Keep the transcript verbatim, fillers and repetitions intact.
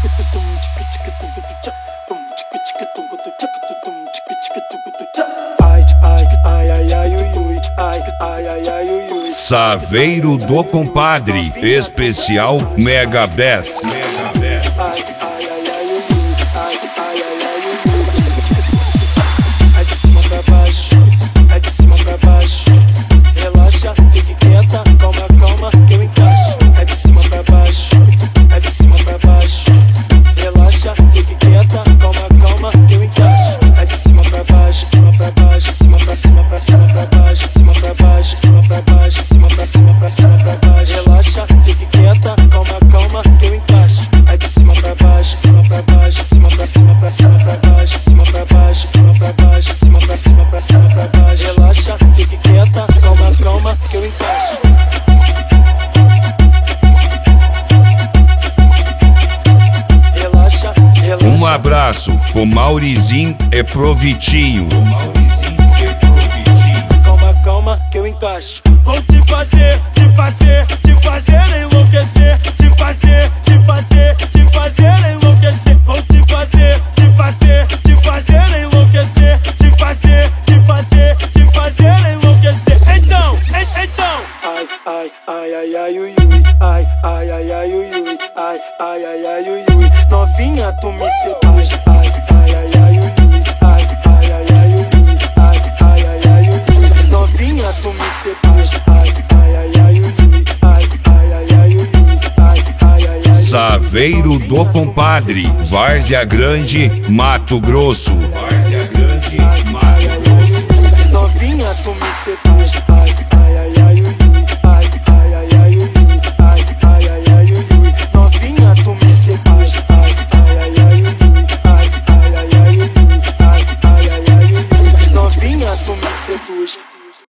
Ai, ai, ai, ai, ai, ui, ui, ai, ai, ai, ai, ui, ui. Saveiro do Compadre, especial Mega Bass. Ai, ai, ai, ai, ui, ui, ai, ai, ai, ai, ui, ui. Ai de cima pra baixo, ai de cima pra baixo. Relaxa, fique quieta, calma, calma, que eu encaixo. Ai de cima pra baixo, ai de cima pra baixo. Relaxa, fique quieta, calma, calma, que eu encaixo. Ai de cima pra baixo, cima pra baixo, cima pra cima, pra cima pra baixo, cima pra baixo, cima pra baixo, cima pra cima, pra cima pra baixo. Relaxa, fique quieta, calma, calma, que eu encaixo. Ai de cima pra baixo, cima pra baixo, cima pra cima, pra cima pra baixo, cima pra baixo, cima pra baixo, cima pra cima, pra cima pra baixo. Relaxa, fique quieta, calma, calma, que eu encaixo. Relaxa, relaxa. Um abraço pro Maurizinho e pro Vitinho. Calma, calma, que eu encaixo. Vou te fazer, te fazer, te fazer enlouquecer. Te fazer, te fazer, te fazer enlouquecer. Vou te fazer, te fazer, te fazer enlouquecer. Te fazer, te fazer, te fazer enlouquecer. Então, en- então. Ai, ai, ai, ai, ai, ui, ui. Ai, ai, ai, ai, ui, ui. Ai, ai, ai, ai, ui, ui. Novinha, tu me seduz. Ai, ai, ai, ai, ui, ui. Ai, ai, ai, ai, ui, ui. Ai, ai, ai, ai, ui, ui. Novinha, tu me seduz. Ai, ai, ai, ai, ui, ui. Ai, ai, ai, ai, ui, ui. Ai, ai, ai, ai. Saveiro do Compadre, Várzea Grande, Mato Grosso. Várzea Grande, Mato Grosso. Novinha, tu me seduz.